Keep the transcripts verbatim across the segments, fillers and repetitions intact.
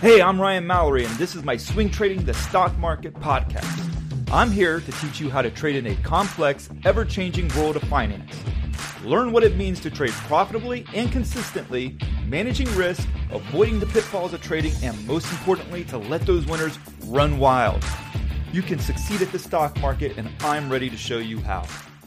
Hey, I'm Ryan Mallory, and this is my Swing Trading the Stock Market podcast. I'm here to teach you how to trade in a complex, ever-changing world of finance. Learn what it means to trade profitably and consistently, managing risk, avoiding the pitfalls of trading, and most importantly, to let those winners run wild. You can succeed at the stock market, and I'm ready to show you how.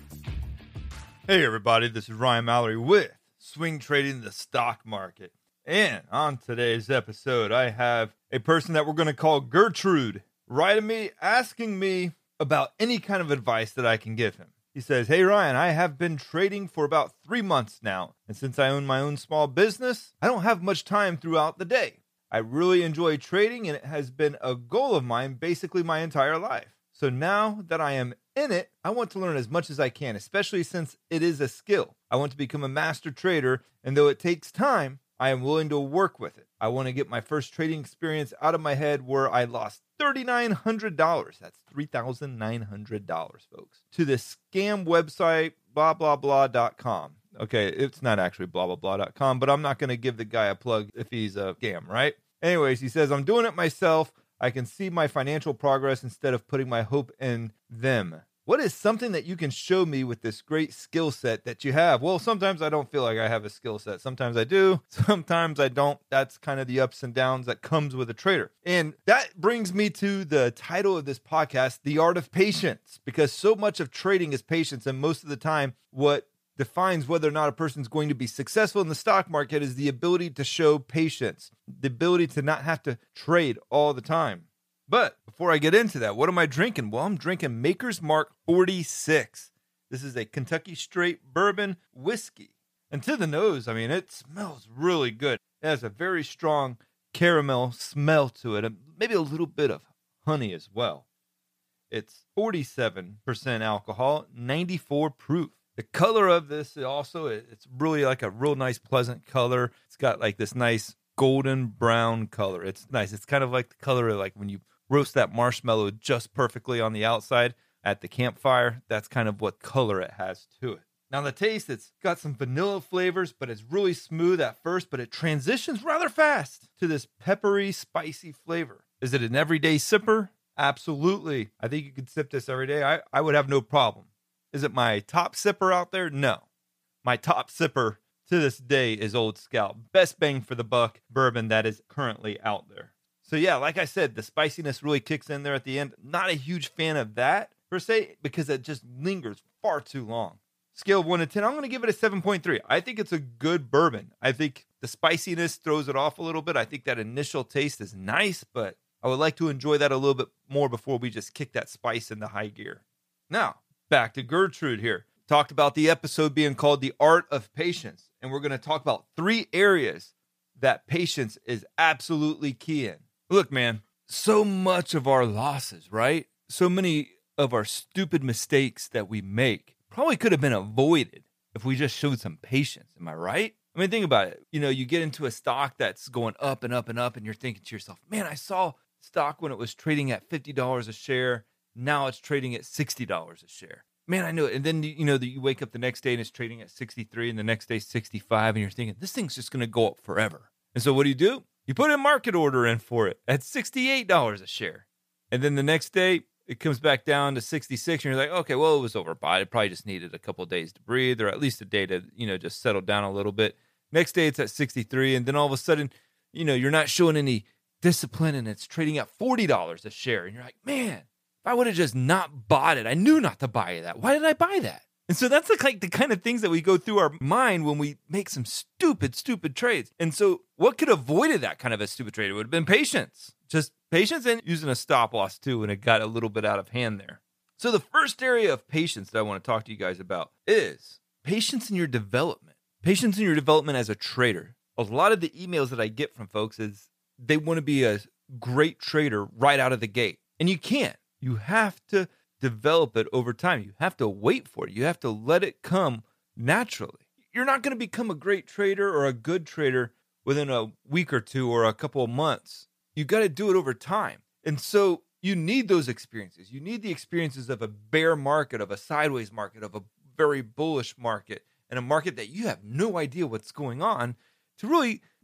Hey everybody, this is Ryan Mallory with Swing Trading the Stock Market. And on today's episode, I have a person that we're going to call Gertrude writing me, asking me about any kind of advice that I can give him. He says, "Hey Ryan, I have been trading for about three months now. And since I own my own small business, I don't have much time throughout the day. I really enjoy trading, and it has been a goal of mine basically my entire life. So now that I am in it, I want to learn as much as I can, especially since it is a skill. I want to become a master trader, and though it takes time, I am willing to work with it. I want to get my first trading experience out of my head where I lost three thousand nine hundred dollars. That's three thousand nine hundred dollars, folks. To the scam website, blah, blah, blah dot com. Okay, it's not actually blah, blah, blah dot com, but I'm not going to give the guy a plug if he's a scam, right? Anyways, he says, I'm doing it myself. I can see my financial progress instead of putting my hope in them. What is something that you can show me with this great skill set that you have? Well, sometimes I don't feel like I have a skill set. Sometimes I do. Sometimes I don't. That's kind of the ups and downs that comes with a trader. And that brings me to the title of this podcast, The Art of Patience, because so much of trading is patience. And most of the time, what defines whether or not a person's going to be successful in the stock market is the ability to show patience, the ability to not have to trade all the time. But before I get into that, what am I drinking? Well, I'm drinking Maker's Mark forty-six. This is a Kentucky straight bourbon whiskey. And to the nose, I mean, it smells really good. It has a very strong caramel smell to it, and maybe a little bit of honey as well. It's forty-seven percent alcohol, ninety-four proof. The color of this also, it's really like a real nice, pleasant color. It's got like this nice golden brown color. It's nice. It's kind of like the color of like when you roast that marshmallow just perfectly on the outside at the campfire. That's kind of what color it has to it. Now the taste, it's got some vanilla flavors, but it's really smooth at first, but it transitions rather fast to this peppery, spicy flavor. Is it an everyday sipper? Absolutely. I think you could sip this every day. I, I would have no problem. Is it my top sipper out there? No. My top sipper to this day is Old Scout. Best bang for the buck bourbon that is currently out there. So yeah, like I said, the spiciness really kicks in there at the end. Not a huge fan of that per se, because it just lingers far too long. Scale of one to ten, I'm going to give it a seven point three. I think it's a good bourbon. I think the spiciness throws it off a little bit. I think that initial taste is nice, but I would like to enjoy that a little bit more before we just kick that spice into high gear. Now, back to Gertrude here. Talked about the episode being called The Art of Patience, and we're going to talk about three areas that patience is absolutely key in. Look, man, so much of our losses, right? So many of our stupid mistakes that we make probably could have been avoided if we just showed some patience. Am I right? I mean, think about it. You know, you get into a stock that's going up and up and up, and you're thinking to yourself, man, I saw stock when it was trading at fifty dollars a share. Now it's trading at sixty dollars a share. Man, I know it. And then, you know, you wake up the next day and it's trading at sixty-three, and the next day sixty-five, and you're thinking, this thing's just going to go up forever. And so what do you do? You put a market order in for it at sixty-eight dollars a share. And then the next day, it comes back down to sixty-six, and you're like, okay, well, it was overbought. It probably just needed a couple of days to breathe, or at least a day to, you know, just settle down a little bit. Next day, it's at sixty-three, and then all of a sudden, you know, you're not showing any discipline, and it's trading at forty dollars a share. And you're like, man, if I would have just not bought it, I knew not to buy that. Why did I buy that? And so that's like the kind of things that we go through our mind when we make some stupid, stupid trades. And so what could have avoided that kind of a stupid trade? It would have been patience. Just patience and using a stop loss too when it got a little bit out of hand there. So the first area of patience that I want to talk to you guys about is patience in your development. Patience in your development as a trader. A lot of the emails that I get from folks is they want to be a great trader right out of the gate. And you can't. You have to develop it over time. You have to wait for it. You have to let it come naturally. You're not going to become a great trader or a good trader within a week or two or a couple of months. You got to do it over time. And so you need those experiences. You need the experiences of a bear market, of a sideways market, of a very bullish market, and a market that you have no idea what's going on to really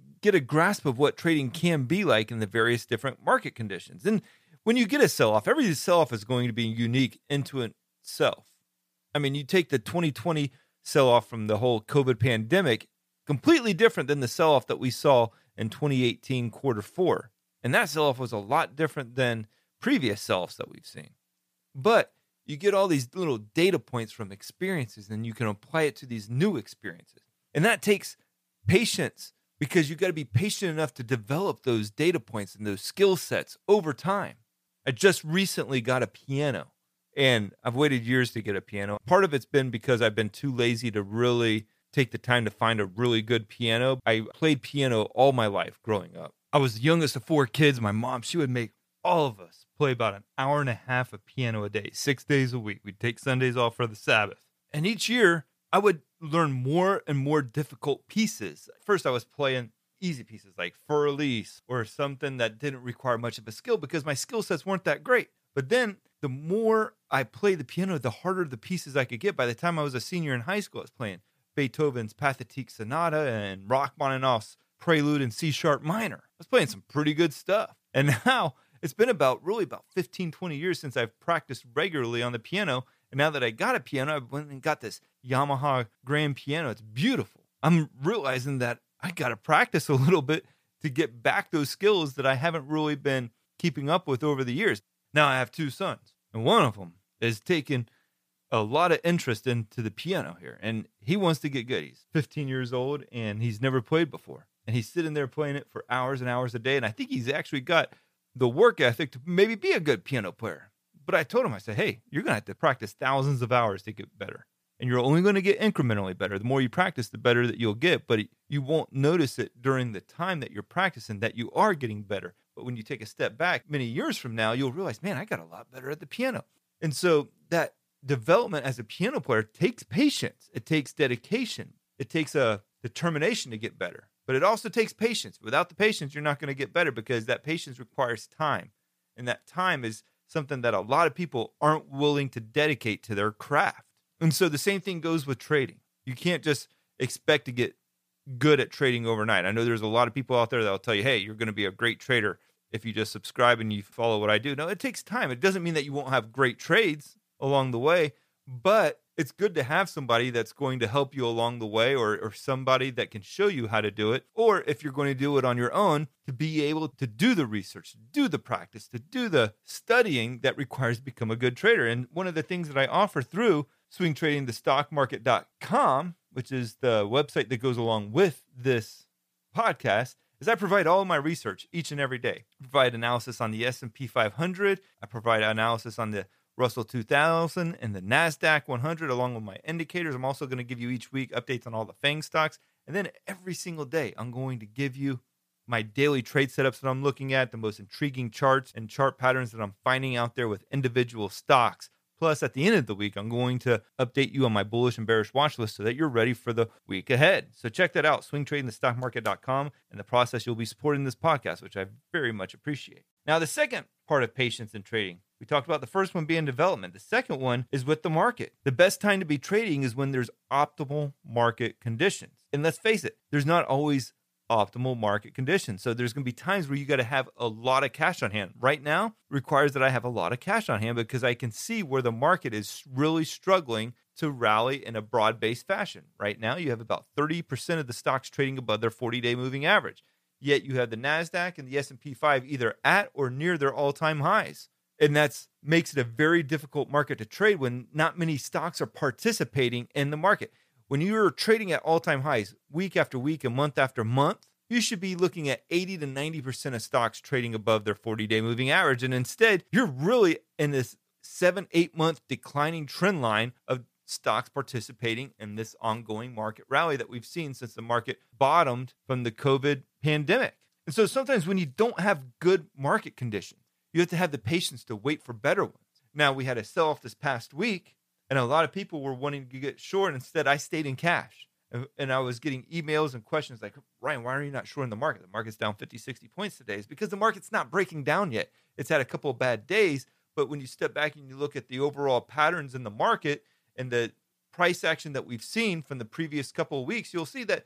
get a grasp of what trading can be like in the various different market conditions. And when you get a sell-off, every sell-off is going to be unique into itself. I mean, you take the twenty twenty sell-off from the whole COVID pandemic, completely different than the sell-off that we saw in twenty eighteen quarter four. And that sell-off was a lot different than previous sell-offs that we've seen. But you get all these little data points from experiences, and you can apply it to these new experiences. And that takes patience, because you got to be patient enough to develop those data points and those skill sets over time. I just recently got a piano, and I've waited years to get a piano. Part of it's been because I've been too lazy to really take the time to find a really good piano. I played piano all my life growing up. I was the youngest of four kids. My mom, she would make all of us play about an hour and a half of piano a day, six days a week. We'd take Sundays off for the Sabbath. And each year, I would learn more and more difficult pieces. First, I was playing easy pieces like Fur Elise or something that didn't require much of a skill because my skill sets weren't that great. But then the more I played the piano, the harder the pieces I could get. By the time I was a senior in high school, I was playing Beethoven's Pathetique Sonata and Rachmaninoff's Prelude in C sharp minor. I was playing some pretty good stuff. And now it's been about really about fifteen, twenty years since I've practiced regularly on the piano. And now that I got a piano, I went and got this Yamaha grand piano. It's beautiful. I'm realizing that I got to practice a little bit to get back those skills that I haven't really been keeping up with over the years. Now I have two sons, and one of them is taking a lot of interest into the piano here, and he wants to get good. He's fifteen years old, and he's never played before. And he's sitting there playing it for hours and hours a day, and I think he's actually got the work ethic to maybe be a good piano player. But I told him, I said, hey, you're going to have to practice thousands of hours to get better. And you're only going to get incrementally better. The more you practice, the better that you'll get. But you won't notice it during the time that you're practicing that you are getting better. But when you take a step back many years from now, you'll realize, man, I got a lot better at the piano. And so that development as a piano player takes patience. It takes dedication. It takes a determination to get better. But it also takes patience. Without the patience, you're not going to get better because that patience requires time. And that time is something that a lot of people aren't willing to dedicate to their craft. And so the same thing goes with trading. You can't just expect to get good at trading overnight. I know there's a lot of people out there that'll tell you, hey, you're going to be a great trader if you just subscribe and you follow what I do. No, it takes time. It doesn't mean that you won't have great trades along the way, but it's good to have somebody that's going to help you along the way, or, or somebody that can show you how to do it. Or if you're going to do it on your own, to be able to do the research, to do the practice, to do the studying that requires to become a good trader. And one of the things that I offer through swing trading the stock market dot com, which is the website that goes along with this podcast, is I provide all of my research each and every day. I provide analysis on the S and P five hundred. I provide analysis on the Russell two thousand and the NASDAQ one hundred, along with my indicators. I'm also going to give you each week updates on all the FANG stocks. And then every single day, I'm going to give you my daily trade setups that I'm looking at, the most intriguing charts and chart patterns that I'm finding out there with individual stocks. Plus, at the end of the week, I'm going to update you on my bullish and bearish watch list so that you're ready for the week ahead. So check that out, swing trading the stock market dot com. In the process, you'll be supporting this podcast, which I very much appreciate. Now, the second part of patience in trading, we talked about the first one being development. The second one is with the market. The best time to be trading is when there's optimal market conditions. And let's face it, there's not always optimal market conditions. So there's going to be times where you got to have a lot of cash on hand. Right now requires that I have a lot of cash on hand because I can see where the market is really struggling to rally in a broad-based fashion. Right now, you have about thirty percent of the stocks trading above their forty-day moving average. Yet you have the NASDAQ and the S and P five either at or near their all-time highs. And that makes it a very difficult market to trade when not many stocks are participating in the market. When you're trading at all-time highs week after week and month after month, you should be looking at eighty to ninety percent of stocks trading above their forty-day moving average. And instead, you're really in this seven, eight-month declining trend line of stocks participating in this ongoing market rally that we've seen since the market bottomed from the COVID pandemic. And so sometimes when you don't have good market conditions, you have to have the patience to wait for better ones. Now, we had a sell-off this past week, and a lot of people were wanting to get short. Instead, I stayed in cash. And I was getting emails and questions like, Ryan, why are you not short in the market? The market's down fifty, sixty points today. It's because the market's not breaking down yet. It's had a couple of bad days. But when you step back and you look at the overall patterns in the market and the price action that we've seen from the previous couple of weeks, you'll see that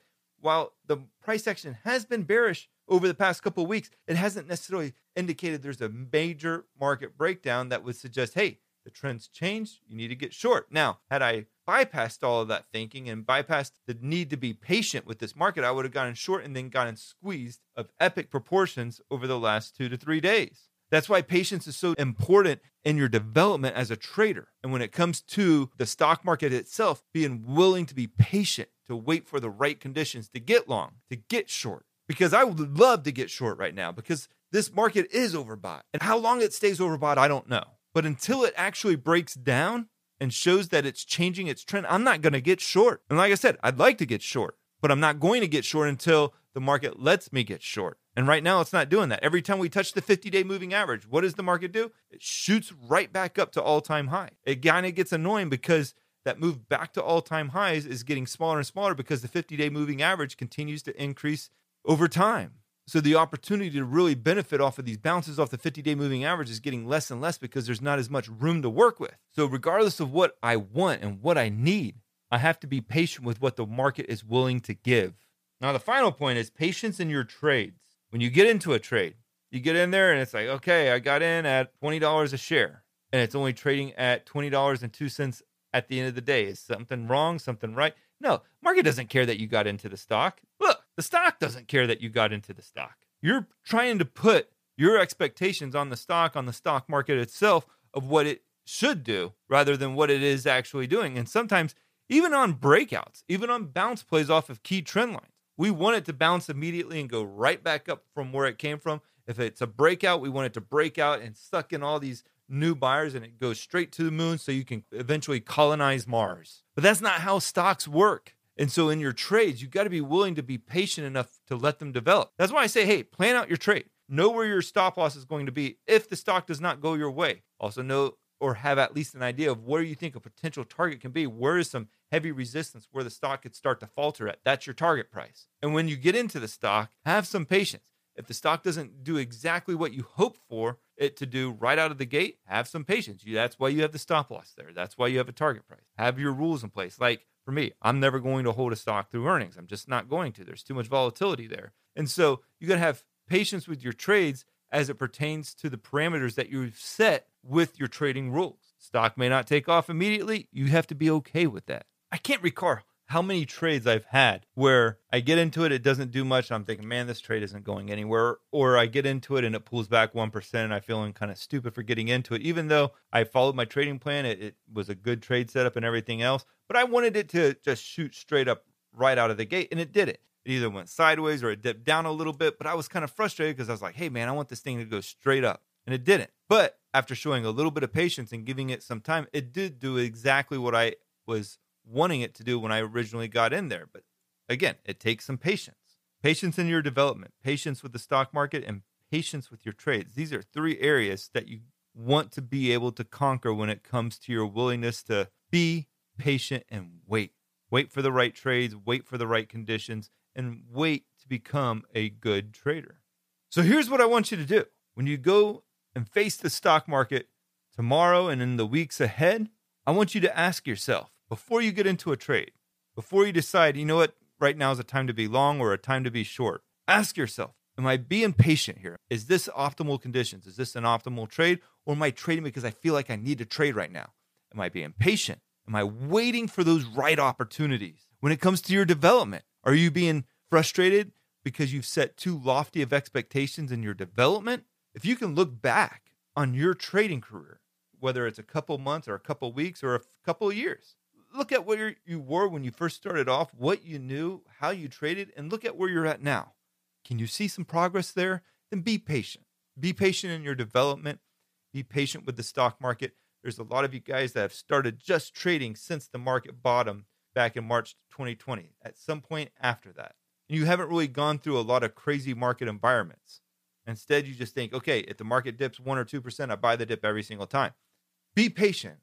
while the price action has been bearish over the past couple of weeks, it hasn't necessarily indicated there's a major market breakdown that would suggest, hey, the trend's changed, you need to get short. Now, had I bypassed all of that thinking and bypassed the need to be patient with this market, I would have gotten short and then gotten squeezed of epic proportions over the last two to three days. That's why patience is so important in your development as a trader. And when it comes to the stock market itself, being willing to be patient, to wait for the right conditions, to get long, to get short. Because I would love to get short right now because this market is overbought. And how long it stays overbought, I don't know. But until it actually breaks down and shows that it's changing its trend, I'm not going to get short. And like I said, I'd like to get short, but I'm not going to get short until the market lets me get short. And right now, it's not doing that. Every time we touch the fifty-day moving average, what does the market do? It shoots right back up to all-time high. It kind of gets annoying because that move back to all-time highs is getting smaller and smaller because the fifty-day moving average continues to increase over time. So the opportunity to really benefit off of these bounces off the fifty-day moving average is getting less and less because there's not as much room to work with. So regardless of what I want and what I need, I have to be patient with what the market is willing to give. Now, the final point is patience in your trades. When you get into a trade, you get in there and it's like, okay, I got in at twenty dollars a share and it's only trading at twenty dollars and two cents at the end of the day. Is something wrong? Something right? No, market doesn't care that you got into the stock. Look, the stock doesn't care that you got into the stock. You're trying to put your expectations on the stock, on the stock market itself of what it should do rather than what it is actually doing. And sometimes even on breakouts, even on bounce plays off of key trend lines, we want it to bounce immediately and go right back up from where it came from. If it's a breakout, we want it to break out and suck in all these new buyers and it goes straight to the moon so you can eventually colonize Mars. But that's not how stocks work. And so in your trades, you got to be willing to be patient enough to let them develop. That's why I say, hey, plan out your trade. Know where your stop loss is going to be if the stock does not go your way. Also know or have at least an idea of where you think a potential target can be. Where is some heavy resistance where the stock could start to falter at? That's your target price. And when you get into the stock, have some patience. If the stock doesn't do exactly what you hope for it to do right out of the gate, have some patience. You, that's why you have the stop loss there. That's why you have a target price. Have your rules in place. Like for me, I'm never going to hold a stock through earnings. I'm just not going to. There's too much volatility there. And so you got to have patience with your trades as it pertains to the parameters that you've set with your trading rules. Stock may not take off immediately. You have to be okay with that. I can't recall how many trades I've had where I get into it, it doesn't do much. And I'm thinking, man, this trade isn't going anywhere. Or I get into it and it pulls back one percent and I'm feeling kind of stupid for getting into it. Even though I followed my trading plan, it, it was a good trade setup and everything else. But I wanted it to just shoot straight up right out of the gate. And it did it. It either went sideways or it dipped down a little bit. But I was kind of frustrated because I was like, hey, man, I want this thing to go straight up. And it didn't. But after showing a little bit of patience and giving it some time, it did do exactly what I was wanting it to do when I originally got in there. But again, it takes some patience. Patience in your development, patience with the stock market, and patience with your trades. These are three areas that you want to be able to conquer when it comes to your willingness to be patient and wait. Wait for the right trades, wait for the right conditions, and wait to become a good trader. So here's what I want you to do. When you go and face the stock market tomorrow and in the weeks ahead, I want you to ask yourself, before you get into a trade, before you decide, you know what, right now is a time to be long or a time to be short, ask yourself, am I being patient here? Is this optimal conditions? Is this an optimal trade? Or am I trading because I feel like I need to trade right now? Am I being patient? Am I waiting for those right opportunities? When it comes to your development, are you being frustrated because you've set too lofty of expectations in your development? If you can look back on your trading career, whether it's a couple months or a couple weeks or a couple of years, look at where you were when you first started off, what you knew, how you traded, and look at where you're at now. Can you see some progress there? Then be patient. Be patient in your development. Be patient with the stock market. There's a lot of you guys that have started just trading since the market bottom back in March twenty twenty, at some point after that. And you haven't really gone through a lot of crazy market environments. Instead, you just think, okay, if the market dips one or two percent, I buy the dip every single time. Be patient.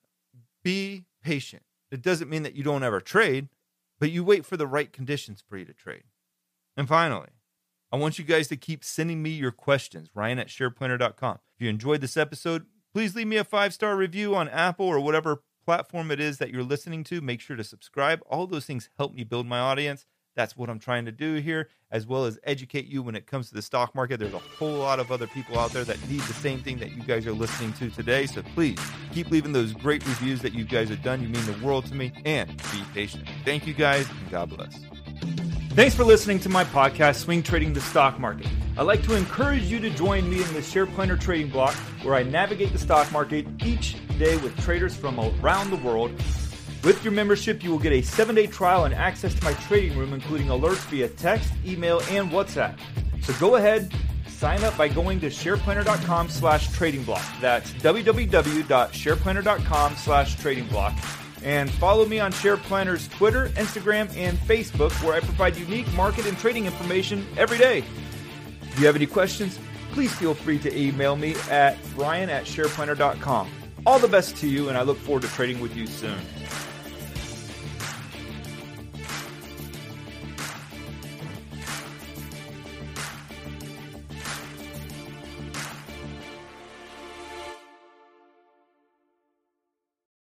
Be patient. It doesn't mean that you don't ever trade, but you wait for the right conditions for you to trade. And finally, I want you guys to keep sending me your questions, Ryan at share planner dot com. If you enjoyed this episode, please leave me a five-star review on Apple or whatever platform it is that you're listening to. Make sure to subscribe. All those things help me build my audience. That's what I'm trying to do here, as well as educate you when it comes to the stock market. There's a whole lot of other people out there that need the same thing that you guys are listening to today. So please keep leaving those great reviews that you guys have done. You mean the world to me, and be patient. Thank you guys, and God bless. Thanks for listening to my podcast, Swing Trading the Stock Market. I'd like to encourage you to join me in the Share Planner Trading Block, where I navigate the stock market each day with traders from around the world. With your membership, you will get a seven-day trial and access to my trading room, including alerts via text, email, and WhatsApp. So go ahead, sign up by going to shareplanner.com slash trading block. That's www.shareplanner.com slash trading block. And follow me on Share Planner's Twitter, Instagram, and Facebook, where I provide unique market and trading information every day. If you have any questions, please feel free to email me at brian at shareplanner dot com. All the best to you, and I look forward to trading with you soon.